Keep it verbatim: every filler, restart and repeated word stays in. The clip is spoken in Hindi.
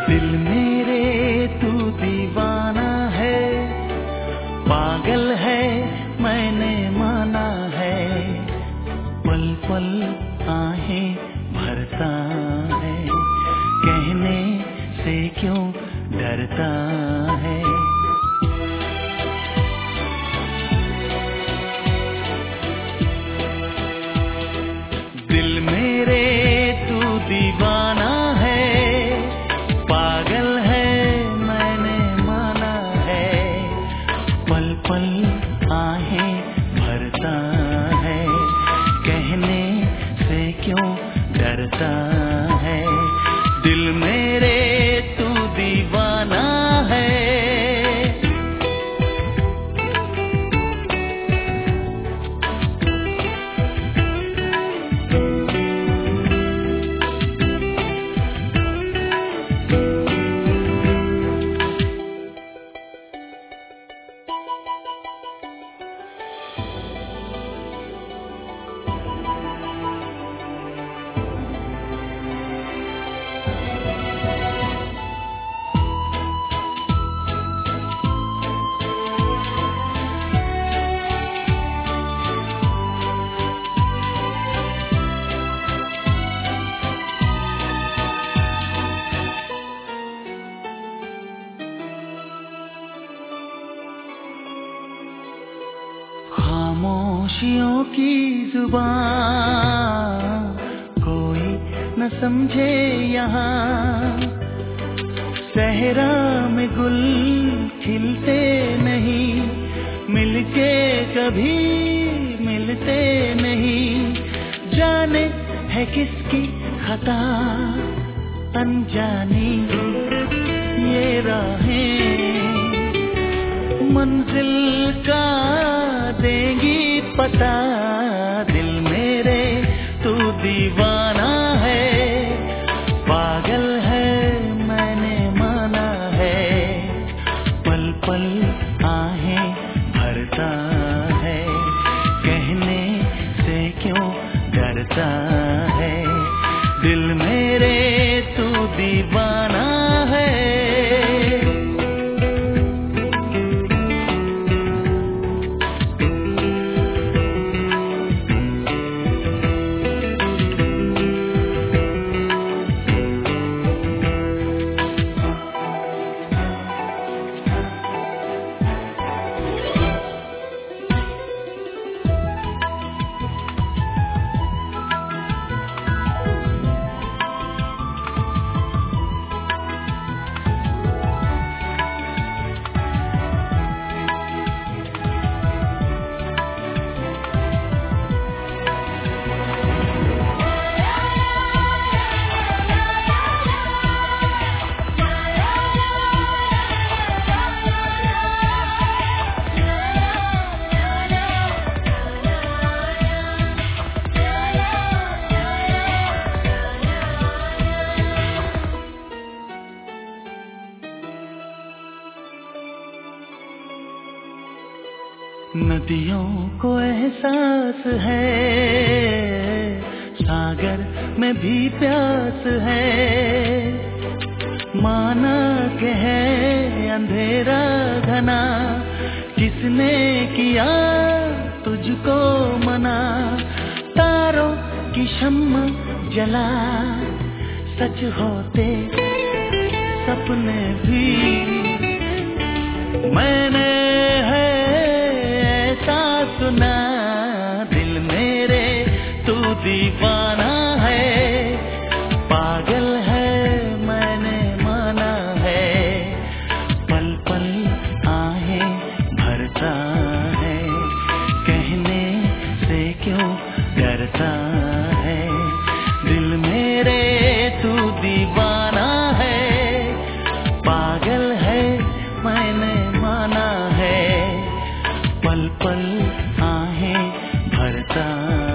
दिल मेरे तू दीवाना है, पागल है मैंने माना है, पल पल आहें भरता है, कहने से क्यों डरता है। दिल मेरे तू दीवाना है, पागल है मैंने माना है, पल पल आहें भरता है, कहने से क्यों डरता है। दिल मेरे तू दीवाना है। खामोशियों की जुबान कोई न समझे यहाँ, सहरा में गुल खिलते नहीं, मिलके कभी मिलते नहीं, जाने है किसकी खता अनजानी ये राहें, मंजिल का देंगी पता। दिल मेरे तू दीवाना है, पागल है मैंने माना है, पल पल आहें भरता है, कहने से क्यों डरता है। दिल मेरे तू दीवाना है। नदियों को एहसास है, सागर में भी प्यास है, माना के है अंधेरा घना, किसने किया तुझको मना। तारों की शम्म जला सच होते सपने भी, मैंने है ऐसा सुना। दिल मेरे तू दीवाना है, पागल है मैंने माना है, पल पल आहें भरता है, कहने से क्यों डरता है। दिल मेरे तू दीवाना है, पागल है मैंने माना है, पल पल आहें भरता